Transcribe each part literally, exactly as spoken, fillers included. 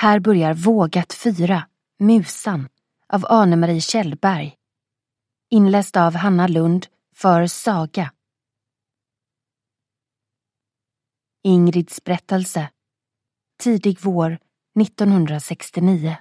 Här börjar Vågat fyra, Musan, av Anne-Marie Kjellberg. Inläst av Hanna Lund för Saga. Ingrids berättelse. Tidig vår nittonhundrasextionio.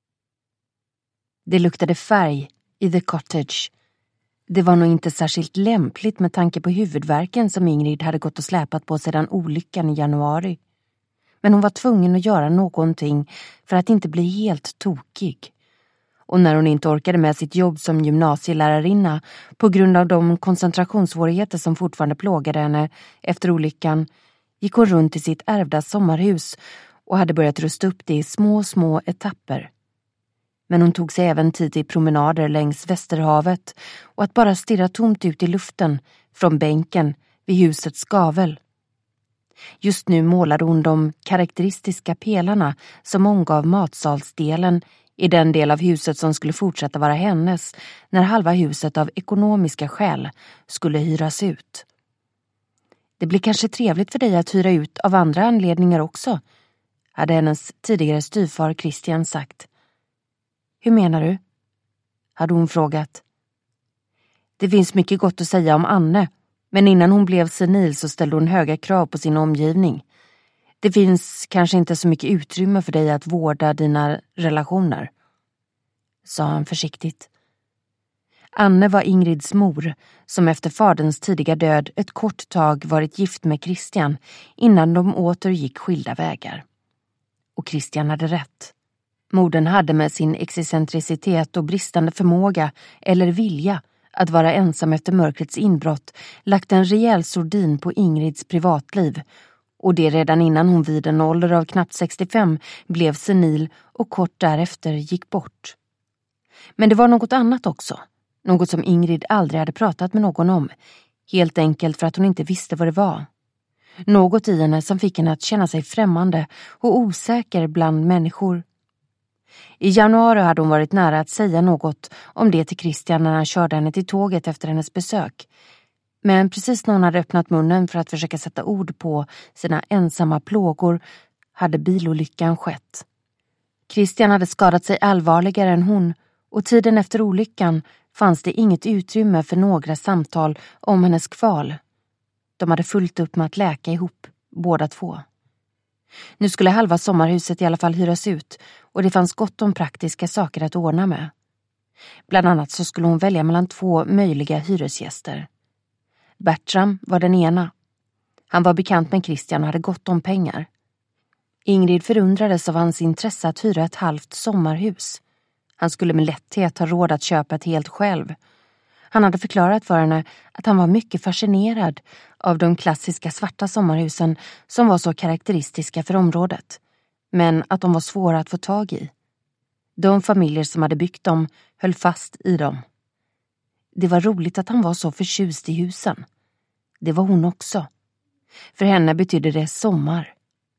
Det luktade färg i The Cottage. Det var nog inte särskilt lämpligt med tanke på huvudvärken som Ingrid hade gått och släpat på sedan olyckan i januari. Men hon var tvungen att göra någonting för att inte bli helt tokig. Och när hon inte orkade med sitt jobb som gymnasielärarinna på grund av de koncentrationssvårigheter som fortfarande plågade henne efter olyckan, gick hon runt i sitt ärvda sommarhus och hade börjat rusta upp det i små, små etapper. Men hon tog sig även tid till promenader längs Västerhavet och att bara stirra tomt ut i luften från bänken vid husets gavel. Just nu målade hon de karaktäristiska pelarna som omgav matsalsdelen i den del av huset som skulle fortsätta vara hennes när halva huset av ekonomiska skäl skulle hyras ut. Det blir kanske trevligt för dig att hyra ut av andra anledningar också, hade hennes tidigare styvfar Christian sagt. Hur menar du? Hade hon frågat. Det finns mycket gott att säga om Anne, men innan hon blev senil så ställde hon höga krav på sin omgivning. Det finns kanske inte så mycket utrymme för dig att vårda dina relationer, sa han försiktigt. Anne var Ingrids mor, som efter faderns tidiga död ett kort tag varit gift med Christian innan de åter gick skilda vägar. Och Christian hade rätt. Modern hade med sin excentricitet och bristande förmåga eller vilja att vara ensam efter mörkrets inbrott lagt en rejäl sordin på Ingrids privatliv, och det redan innan hon vid en ålder av knappt sextiofem blev senil och kort därefter gick bort. Men det var något annat också, något som Ingrid aldrig hade pratat med någon om, helt enkelt för att hon inte visste vad det var. Något i henne som fick henne att känna sig främmande och osäker bland människor. I januari hade hon varit nära att säga något om det till Christian när han körde henne till tåget efter hennes besök. Men precis när hon hade öppnat munnen för att försöka sätta ord på sina ensamma plågor hade bilolyckan skett. Christian hade skadat sig allvarligare än hon, och tiden efter olyckan fanns det inget utrymme för några samtal om hennes kval. De hade fullt upp med att läka ihop, båda två. Nu skulle halva sommarhuset i alla fall hyras ut, och det fanns gott om praktiska saker att ordna med. Bland annat så skulle hon välja mellan två möjliga hyresgäster. Bertram var den ena. Han var bekant med Christian och hade gott om pengar. Ingrid förundrades av hans intresse att hyra ett halvt sommarhus. Han skulle med lätthet ha råd att köpa ett helt själv. Han hade förklarat för henne att han var mycket fascinerad av de klassiska svarta sommarhusen som var så karaktäristiska för området, men att de var svåra att få tag i. De familjer som hade byggt dem höll fast i dem. Det var roligt att han var så förtjust i husen. Det var hon också. För henne betydde det sommar.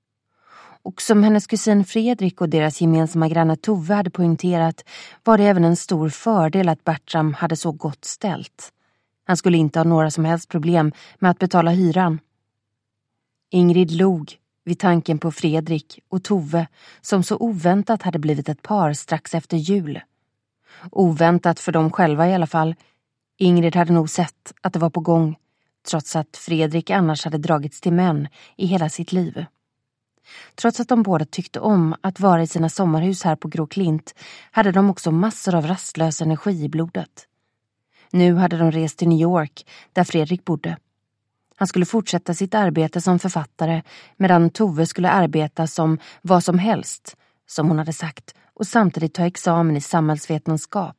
Och som hennes kusin Fredrik och deras gemensamma granne Tove hade poängterat var det även en stor fördel att Bertram hade så gott ställt. Han skulle inte ha några som helst problem med att betala hyran. Ingrid log vid tanken på Fredrik och Tove som så oväntat hade blivit ett par strax efter jul. Oväntat för dem själva i alla fall. Ingrid hade nog sett att det var på gång, trots att Fredrik annars hade dragits till män i hela sitt liv. Trots att de båda tyckte om att vara i sina sommarhus här på Grå Klint hade de också massor av rastlös energi i blodet. Nu hade de rest till New York där Fredrik bodde. Han skulle fortsätta sitt arbete som författare medan Tove skulle arbeta som vad som helst, som hon hade sagt, och samtidigt ta examen i samhällsvetenskap.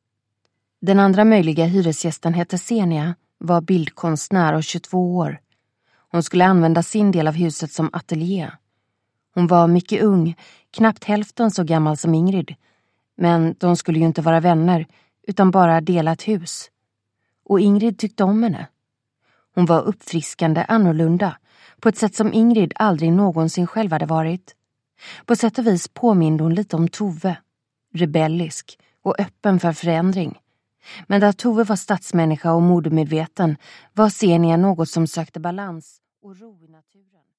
Den andra möjliga hyresgästen hette Senia, var bildkonstnär och tjugotvå år. Hon skulle använda sin del av huset som ateljé. Hon var mycket ung, knappt hälften så gammal som Ingrid. Men de skulle ju inte vara vänner, utan bara dela ett hus. Och Ingrid tyckte om henne. Hon var uppfriskande annorlunda, på ett sätt som Ingrid aldrig någonsin själv hade varit. På sätt och vis påminde hon lite om Tove, rebellisk och öppen för förändring. Men där Tove var stadsmänniska och modemedveten var Senia något som sökte balans och ro i naturen.